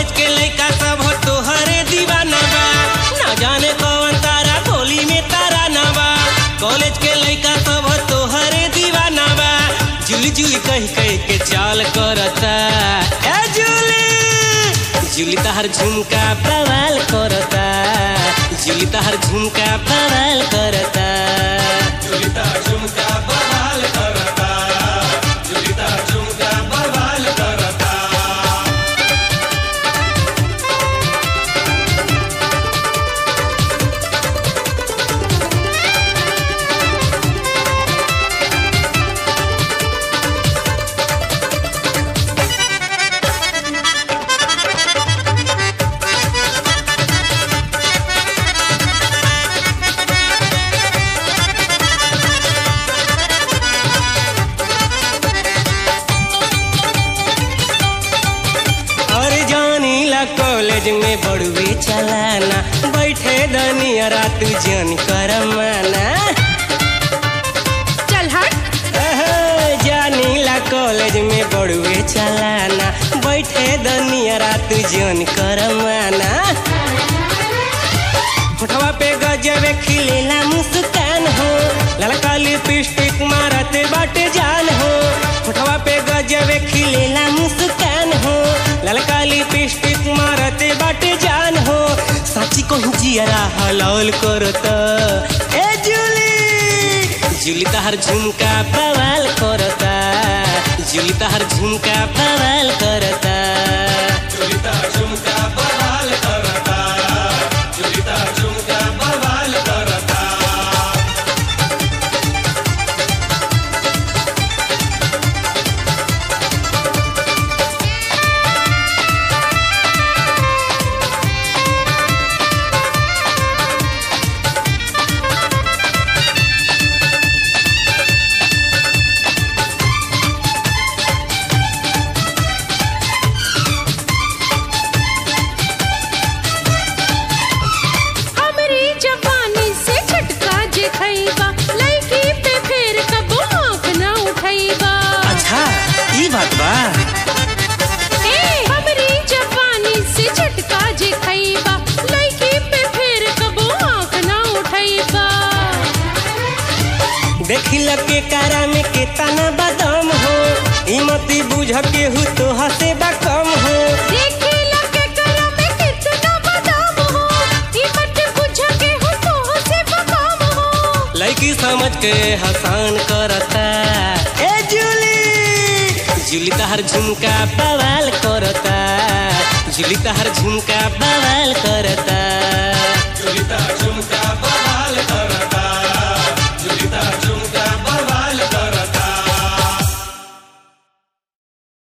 College के लइका सब हो तोहरे दीवाना बा, ना जाने कौन तारा गोली में तारा ना बा। कॉलेज के लइका सब हो तोहरे दीवाना बा, जुली जुली कह कह के चाल करता। ए जुली तहर झुमका बवाल करता, जुली तहर झुमका बवाल करता, जुली तहर झुमका बवाल करता, जुली तहर झुमका बवाल करता। कॉलेज में बड़ुए चलाना, बैठे दनिया रात जन करमाना। चल हट। जानीला कॉलेज में बड़ुए चलाना, बैठे दनिया रात जन करमाना। होठवा पे गजबे खिलेला मुस्कान हो, ललका लिपस्टिक मारते बाटे जान हो। होठवा पे गजबे खिलेला मुस्कान हो, ललका लिपस्टिक मारते बाटे जान हो। साची को जियरा हलाल करता। ए जुली तहर झुमका बवाल करता, जुली तहर झुमका बवाल करता, जुली तहर झुमका बवाल करता, जुली तहर झुमका बवाल करता। बात बा हमरी जवानी से झटका जे खइबा, लइकी पे फिर कबो आँख ना उठइबा। देखिला के कारा में केतना बदम हो, इमती बुझ के हु तो हसे बा कम हो। देखिला के कारा में केतना बदम हो, इमती बुझ के हु तो हसे बा कम हो। लइकी समझ के हसान करता। ए जुली तहर झुमका बवाल करता, जुली तहर झुमका बवाल करता, जुली तहर झुमका बवाल करता।